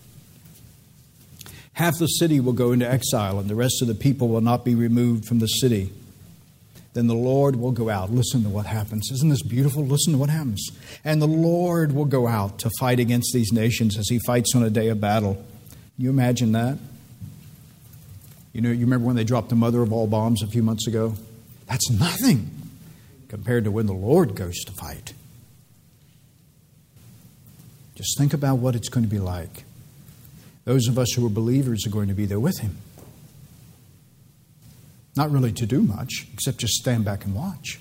Half the city will go into exile, and the rest of the people will not be removed from the city. Then the Lord will go out. Listen to what happens. Isn't this beautiful? Listen to what happens. And the Lord will go out to fight against these nations as He fights on a day of battle. Can you imagine that? You know, you remember when they dropped the mother of all bombs a few months ago? That's nothing compared to when the Lord goes to fight. Just think about what it's going to be like. Those of us who are believers are going to be there with Him. Not really to do much, except just stand back and watch.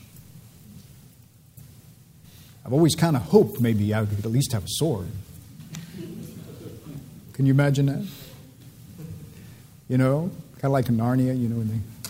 I've always kind of hoped maybe I would at least have a sword. Can you imagine that? You know, kind of like in Narnia, you know, when they...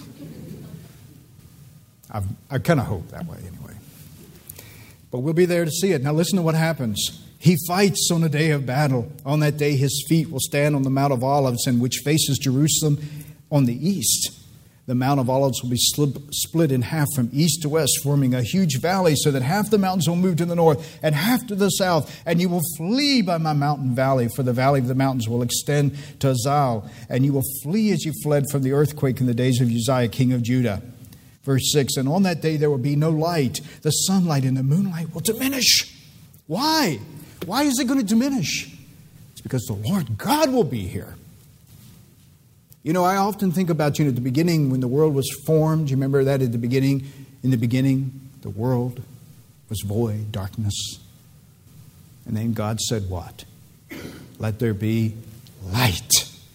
I've, I kind of hope that way anyway. But we'll be there to see it. Now listen to what happens. He fights on a day of battle. On that day, His feet will stand on the Mount of Olives, and which faces Jerusalem on the east. The Mount of Olives will be split in half from east to west, forming a huge valley, so that half the mountains will move to the north and half to the south. And you will flee by my mountain valley, for the valley of the mountains will extend to Azal. And you will flee as you fled from the earthquake in the days of Uzziah, king of Judah. Verse six, and on that day there will be no light. The sunlight and the moonlight will diminish. Why? Why is it going to diminish? It's because the Lord God will be here. You know, I often think about, you know, at the beginning when the world was formed. You remember that at the beginning? In the beginning, the world was void, darkness. And then God said what? Let there be light.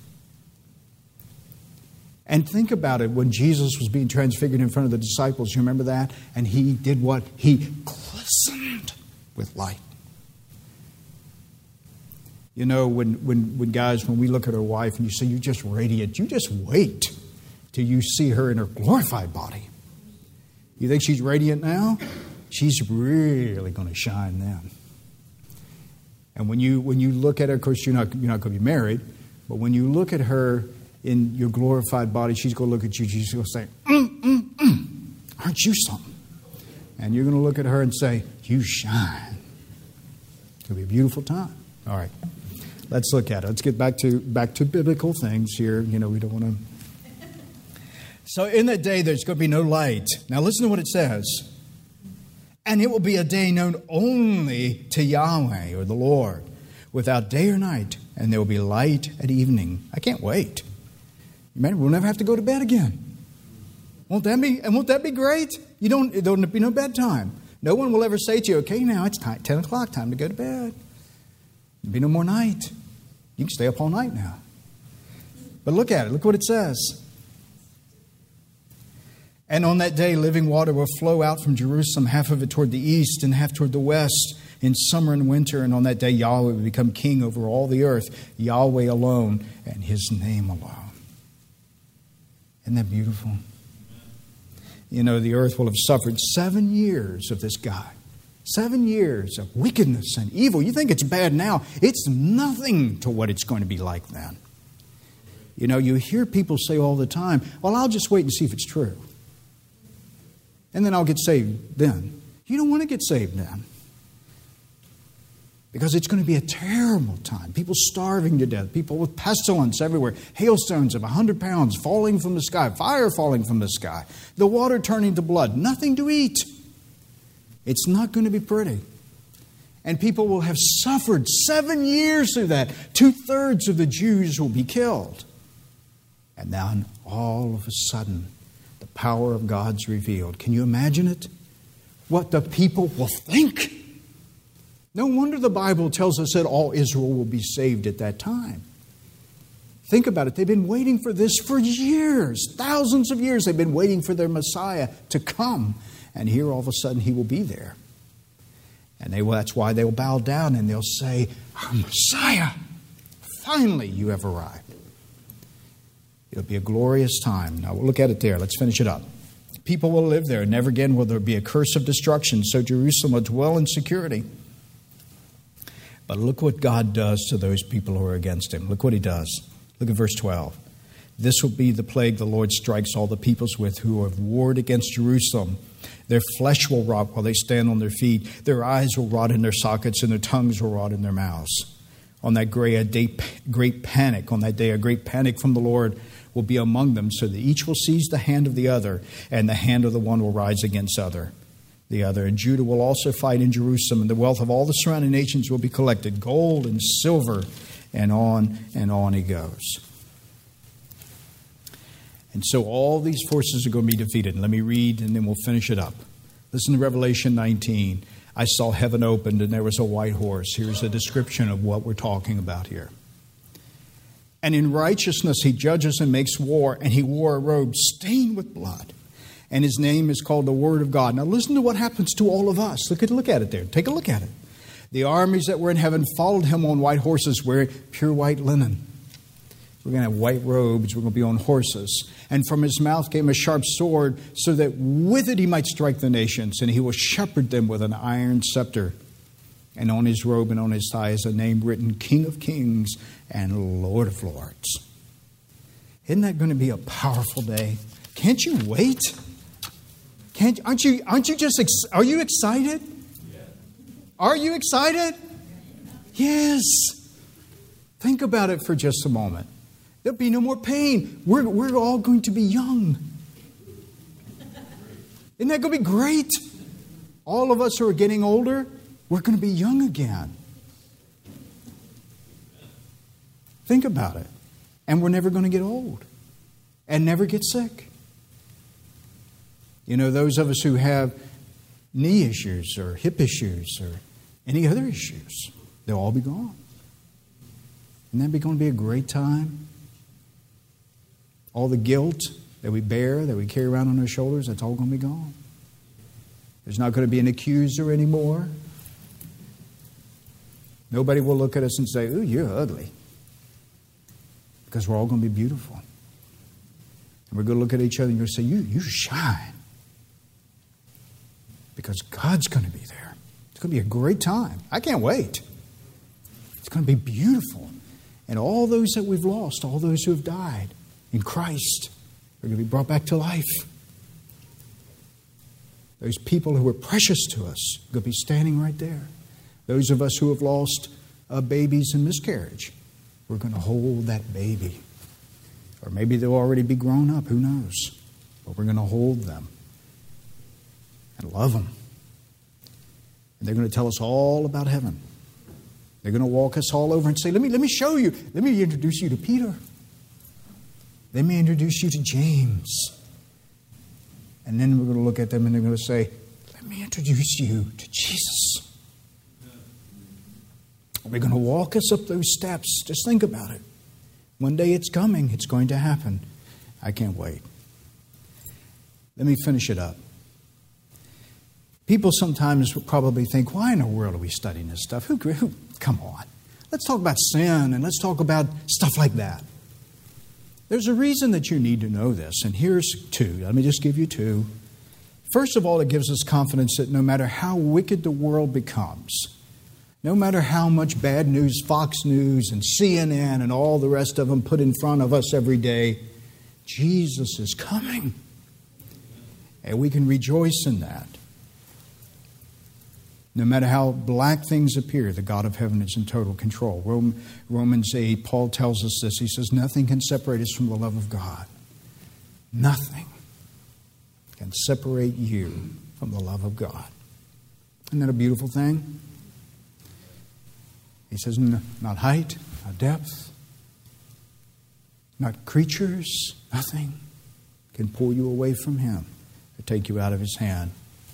And think about it, when Jesus was being transfigured in front of the disciples, you remember that? And He did what? He glistened with light. You know, when, when, when guys, when we look at our wife and you say, you're just radiant, you just wait till you see her in her glorified body. You think she's radiant now? She's really going to shine then. And when you when you look at her, of course, you're not, you're not going to be married, but when you look at her in your glorified body, she's going to look at you, she's going to say, mm, mm, mm, aren't you something? And you're going to look at her and say, you shine. It'll be a beautiful time. All right. Let's look at it. Let's get back to back to biblical things here. You know, we don't want to. So in that day, there's going to be no light. Now listen to what it says. And it will be a day known only to Yahweh or the Lord, without day or night. And there will be light at evening. I can't wait. Remember, we'll never have to go to bed again. Won't that be? And won't that be great? You don't. There'll be no bedtime. No one will ever say to you, "Okay, now it's time, ten o'clock, time to go to bed." There'll be no more night. You can stay up all night now. But look at it. Look what it says. And on that day, living water will flow out from Jerusalem, half of it toward the east and half toward the west, in summer and winter. And on that day, Yahweh will become king over all the earth, Yahweh alone, and His name alone. Isn't that beautiful? You know, the earth will have suffered seven years of this guy. Seven years of wickedness and evil. You think it's bad now. It's nothing to what it's going to be like then. You know, you hear people say all the time, well, I'll just wait and see if it's true. And then I'll get saved then. You don't want to get saved then. Because it's going to be a terrible time. People starving to death. People with pestilence everywhere. Hailstones of one hundred pounds falling from the sky. Fire falling from the sky. The water turning to blood. Nothing to eat. It's not going to be pretty. And people will have suffered seven years through that. Two-thirds of the Jews will be killed. And then all of a sudden, the power of God's revealed. Can you imagine it? What the people will think. No wonder the Bible tells us that all Israel will be saved at that time. Think about it. They've been waiting for this for years. Thousands of years they've been waiting for their Messiah to come. And here all of a sudden He will be there. And they will, that's why they will bow down and they'll say, our Messiah, finally you have arrived. It'll be a glorious time. Now we'll look at it there. Let's finish it up. People will live there. Never again will there be a curse of destruction. So Jerusalem will dwell in security. But look what God does to those people who are against Him. Look what He does. Look at verse twelve. This will be the plague the Lord strikes all the peoples with who have warred against Jerusalem. Their flesh will rot while they stand on their feet. Their eyes will rot in their sockets and their tongues will rot in their mouths. On that day, a day, great panic, on that day, a great panic from the Lord will be among them, so that each will seize the hand of the other, and the hand of the one will rise against other, the other. And Judah will also fight in Jerusalem, and the wealth of all the surrounding nations will be collected, gold and silver, and on and on he goes. And so all these forces are going to be defeated. And let me read, and then we'll finish it up. Listen to Revelation nineteen. I saw heaven opened, and there was a white horse. Here's a description of what we're talking about here. And in righteousness he judges and makes war, and he wore a robe stained with blood. And his name is called the Word of God. Now listen to what happens to all of us. Look at, look at it there. Take a look at it. The armies that were in heaven followed him on white horses wearing pure white linen. We're going to have white robes. We're going to be on horses. And from his mouth came a sharp sword, so that with it he might strike the nations. And he will shepherd them with an iron scepter. And on his robe and on his thigh is a name written, King of Kings and Lord of Lords. Isn't that going to be a powerful day? Can't you wait? Can't, aren't you, aren't you just, ex- are you excited? Are you excited? Yes. Think about it for just a moment. There'll be no more pain. We're, we're all going to be young. Isn't that going to be great? All of us who are getting older, we're going to be young again. Think about it. And we're never going to get old and never get sick. You know, those of us who have knee issues or hip issues or any other issues, they'll all be gone. Isn't that going to be a great time? All the guilt that we bear, that we carry around on our shoulders, that's all going to be gone. There's not going to be an accuser anymore. Nobody will look at us and say, ooh, you're ugly. Because we're all going to be beautiful. And we're going to look at each other and you're going to say, you, you shine. Because God's going to be there. It's going to be a great time. I can't wait. It's going to be beautiful. And all those that we've lost, all those who have died in Christ, are going to be brought back to life. Those people who were precious to us are going to be standing right there. Those of us who have lost uh, babies in miscarriage, we're going to hold that baby. Or maybe they'll already be grown up, who knows? But we're going to hold them and love them. And they're going to tell us all about heaven. They're going to walk us all over and say, let me, let me show you. Let me introduce you to Peter. Let me introduce you to James. And then we're going to look at them and they're going to say, let me introduce you to Jesus. We're going to walk us up those steps. Just think about it. One day it's coming. It's going to happen. I can't wait. Let me finish it up. People sometimes probably think, why in the world are we studying this stuff? Who, who, come on. Let's talk about sin and let's talk about stuff like that. There's a reason that you need to know this, and here's two. Let me just give you two. First of all, it gives us confidence that no matter how wicked the world becomes, no matter how much bad news Fox News and C N N and all the rest of them put in front of us every day, Jesus is coming. And we can rejoice in that. No matter how black things appear, the God of heaven is in total control. Romans eight, Paul tells us this. He says, nothing can separate us from the love of God. Nothing can separate you from the love of God. Isn't that a beautiful thing? He says, not height, not depth, not creatures, nothing can pull you away from Him or take you out of His hand.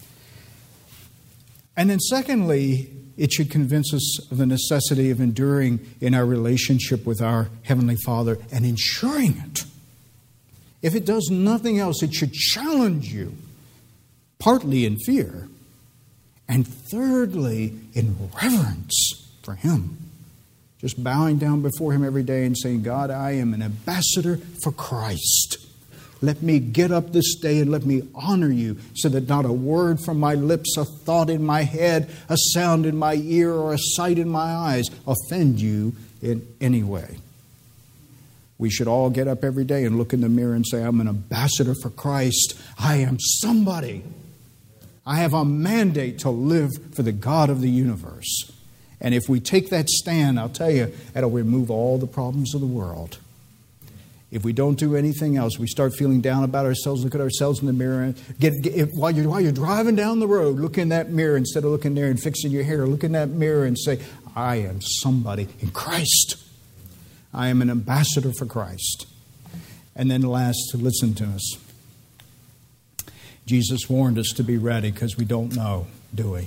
And then secondly, it should convince us of the necessity of enduring in our relationship with our Heavenly Father and ensuring it. If it does nothing else, it should challenge you, partly in fear, and thirdly, in reverence for Him. Just bowing down before Him every day and saying, God, I am an ambassador for Christ. Let me get up this day and let me honor you so that not a word from my lips, a thought in my head, a sound in my ear, or a sight in my eyes offend you in any way. We should all get up every day and look in the mirror and say, I'm an ambassador for Christ. I am somebody. I have a mandate to live for the God of the universe. And if we take that stand, I'll tell you, that'll remove all the problems of the world. If we don't do anything else, we start feeling down about ourselves, look at ourselves in the mirror. Get, get, if, while, you're, while you're driving down the road, look in that mirror instead of looking there and fixing your hair. Look in that mirror and say, I am somebody in Christ. I am an ambassador for Christ. And then last, listen to us. Jesus warned us to be ready because we don't know, do we?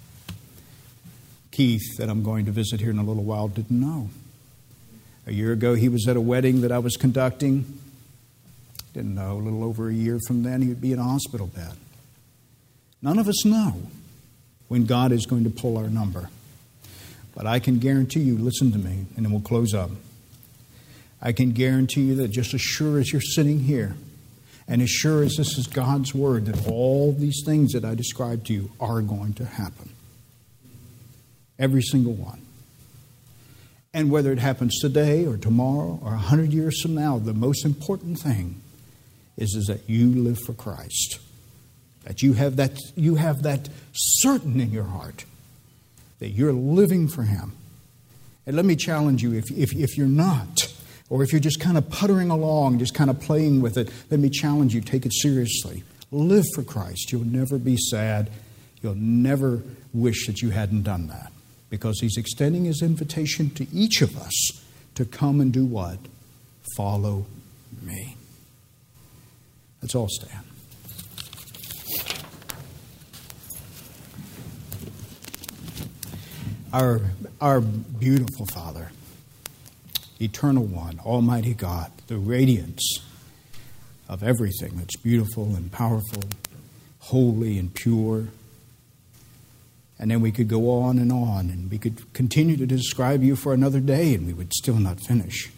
Keith, that I'm going to visit here in a little while, didn't know. A year ago, he was at a wedding that I was conducting. Didn't know. A little over a year from then, he would be in a hospital bed. None of us know when God is going to pull our number. But I can guarantee you, listen to me, and then we'll close up. I can guarantee you that just as sure as you're sitting here, and as sure as this is God's Word, that all these things that I described to you are going to happen. Every single one. And whether it happens today or tomorrow or a hundred years from now, the most important thing is, is that you live for Christ. That you have that you have that certain in your heart that you're living for Him. And let me challenge you, if, if, if you're not, or if you're just kind of puttering along, just kind of playing with it, let me challenge you, take it seriously. Live for Christ. You'll never be sad. You'll never wish that you hadn't done that. Because He's extending His invitation to each of us to come and do what? Follow me. Let's all stand. Our, our beautiful Father, Eternal One, Almighty God, the radiance of everything that's beautiful and powerful, holy and pure, And then we could go on and on, and we could continue to describe you for another day, and we would still not finish.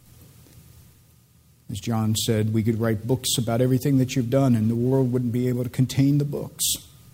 As John said, we could write books about everything that you've done, and the world wouldn't be able to contain the books.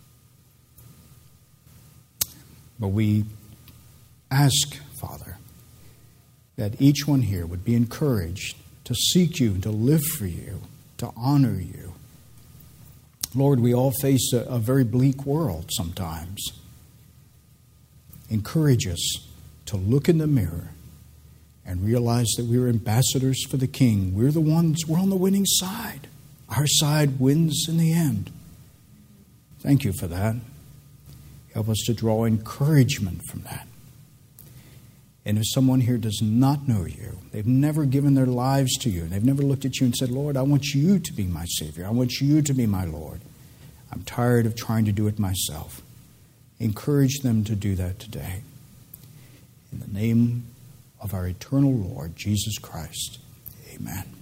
But we ask, Father, that each one here would be encouraged to seek you, to live for you, to honor you. Lord, we all face a, a very bleak world sometimes. Encourage us to look in the mirror and realize that we're ambassadors for the King. We're the ones, we're on the winning side. Our side wins in the end. Thank you for that. Help us to draw encouragement from that. And if someone here does not know you, they've never given their lives to you, and they've never looked at you and said, Lord, I want you to be my Savior. I want you to be my Lord. I'm tired of trying to do it myself. Encourage them to do that today. In the name of our eternal Lord, Jesus Christ, amen.